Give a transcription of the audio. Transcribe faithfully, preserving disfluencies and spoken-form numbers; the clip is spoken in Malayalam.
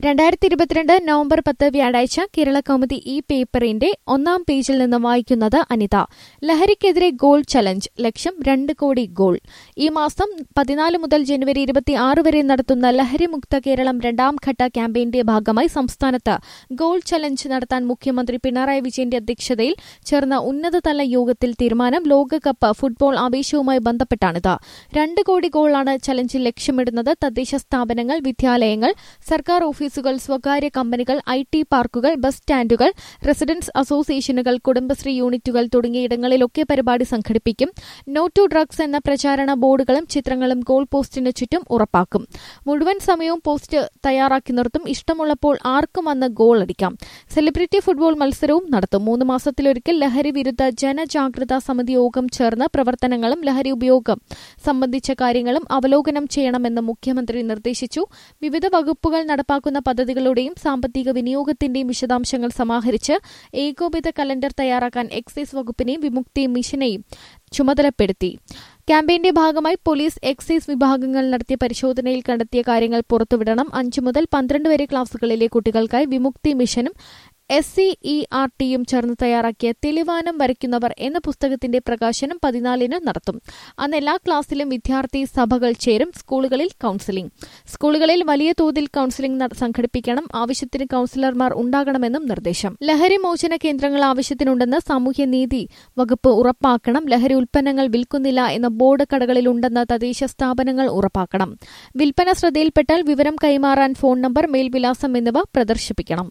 രണ്ടായിരത്തി ഇരുപത്തിരണ്ട് നവംബർ പത്ത് വ്യാഴാഴ്ച കേരള കൗമുദി ഈ പേപ്പറിന്റെ ഒന്നാം പേജിൽ നിന്ന് വായിക്കുന്നത് അനിത. ലഹരിക്കെതിരെ ഗോൾ ചലഞ്ച്, ലക്ഷ്യം രണ്ട് കോടി ഗോൾ. ഈ മാസം പതിനാല് മുതൽ ജനുവരി ഇരുപത്തിയാറ് വരെ നടത്തുന്ന ലഹരിമുക്ത കേരളം രണ്ടാം ഘട്ട ക്യാമ്പയിന്റെ ഭാഗമായി സംസ്ഥാനത്ത് ഗോൾ ചലഞ്ച് നടത്താൻ മുഖ്യമന്ത്രി പിണറായി വിജയന്റെ അധ്യക്ഷതയിൽ ചേർന്ന ഉന്നതതല യോഗത്തിൽ തീരുമാനം. ലോകകപ്പ് ഫുട്ബോൾ ആവേശവുമായി ബന്ധപ്പെട്ടാണിത്. രണ്ട് കോടി ഗോളാണ് ചലഞ്ചിൽ ലക്ഷ്യമിടുന്നത്. തദ്ദേശ സ്ഥാപനങ്ങൾ, വിദ്യാലയങ്ങൾ, സർക്കാർ ഓഫീസുകൾ, സ്വകാര്യ കമ്പനികൾ, ഐ ടി പാർക്കുകൾ, ബസ് സ്റ്റാൻഡുകൾ, റെസിഡൻസ് അസോസിയേഷനുകൾ, കുടുംബശ്രീ യൂണിറ്റുകൾ തുടങ്ങിയ ഇടങ്ങളിലൊക്കെ പരിപാടി സംഘടിപ്പിക്കും. നോ ടു ഡ്രഗ്സ് എന്ന പ്രചാരണ ബോർഡുകളും ചിത്രങ്ങളും ഗോൾ പോസ്റ്റിന് ചുറ്റും ഉറപ്പാക്കും. മുഴുവൻ സമയവും പോസ്റ്റ് തയ്യാറാക്കി നിർത്തും. ഇഷ്ടമുള്ളപ്പോൾ ആർക്കും വന്ന് ഗോൾ അടിക്കാം. സെലിബ്രിറ്റി ഫുട്ബോൾ മത്സരവും നടത്തും. മൂന്ന് മാസത്തിലൊരിക്കൽ ലഹരി വിരുദ്ധ ജനജാഗ്രതാ സമിതി യോഗം ചേർന്ന് പ്രവർത്തനങ്ങളും ലഹരി ഉപയോഗം സംബന്ധിച്ച കാര്യങ്ങളും അവലോകനം ചെയ്യണമെന്ന് മുഖ്യമന്ത്രി നിർദ്ദേശിച്ചു. വിവിധ വകുപ്പുകൾ നടപ്പാക്കുന്ന പദ്ധതികളുടെയും സാമ്പത്തിക വിനിയോഗത്തിന്റെയും വിശദാംശങ്ങൾ സമാഹരിച്ച് ഏകോപിത കലണ്ടർ തയ്യാറാക്കാൻ എക്സൈസ് വകുപ്പിനെയും വിമുക്തി മിഷനെയും ചുമതലപ്പെടുത്തി. ക്യാമ്പയിന്റെ ഭാഗമായി പോലീസ്, എക്സൈസ് വിഭാഗങ്ങൾ നടത്തിയ പരിശോധനയിൽ കണ്ടെത്തിയ കാര്യങ്ങൾ പുറത്തുവിടണം. അഞ്ചു മുതൽ പന്ത്രണ്ട് വരെ ക്ലാസുകളിലെ കുട്ടികൾക്കായി വിമുക്തി മിഷനും എസ് സി ഇ ആർ ടിയും ചേർന്ന് തയ്യാറാക്കിയ തെളിവാനം വരയ്ക്കുന്നവർ എന്ന പുസ്തകത്തിന്റെ പ്രകാശനം പതിനാലിന് നടത്തും. അന്ന് എല്ലാ ക്ലാസ്സിലും വിദ്യാർത്ഥി സഭകൾ ചേരും. സ്കൂളുകളിൽ കൌൺസിലിംഗ്. സ്കൂളുകളിൽ വലിയ തോതിൽ കൌൺസിലിംഗ് സംഘടിപ്പിക്കണം. ആവശ്യത്തിന് കൌൺസിലർമാർ ഉണ്ടാകണമെന്നും നിർദ്ദേശം. ലഹരി മോചന കേന്ദ്രങ്ങൾ ആവശ്യത്തിനുണ്ടെന്ന് സാമൂഹ്യനീതി വകുപ്പ് ഉറപ്പാക്കണം. ലഹരി ഉൽപ്പന്നങ്ങൾ വിൽക്കുന്നില്ല എന്ന ബോർഡ് കടകളിലുണ്ടെന്ന് തദ്ദേശ സ്ഥാപനങ്ങൾ ഉറപ്പാക്കണം. വിൽപ്പന ശ്രദ്ധയിൽപ്പെട്ടാൽ വിവരം കൈമാറാൻ ഫോൺ നമ്പർ, മേൽവിലാസം എന്നിവ പ്രദർശിപ്പിക്കണം.